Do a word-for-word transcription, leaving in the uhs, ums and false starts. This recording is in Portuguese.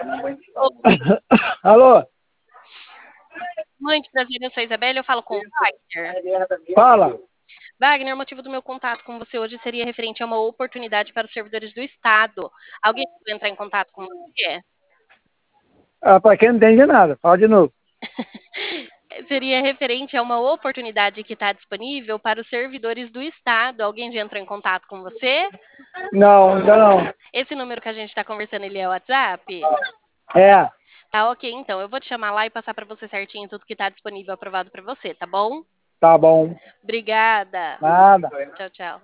Alô? Muito prazer, eu sou a Isabela, eu falo com o Wagner. Fala. Wagner, o motivo do meu contato com você hoje seria referente a uma oportunidade para os servidores do Estado. Alguém pode entrar em contato com você? Ah, para quem não entende nada, fala de novo. Seria referente a uma oportunidade que está disponível para os servidores do Estado. Alguém já entrou em contato com você? Não, ainda não. Esse número que a gente está conversando, ele é o WhatsApp? É, Tá ok, então. Eu vou te chamar lá e passar para você certinho tudo que está disponível aprovado para você, tá bom? tá bom. Obrigada. Nada. Tchau, tchau.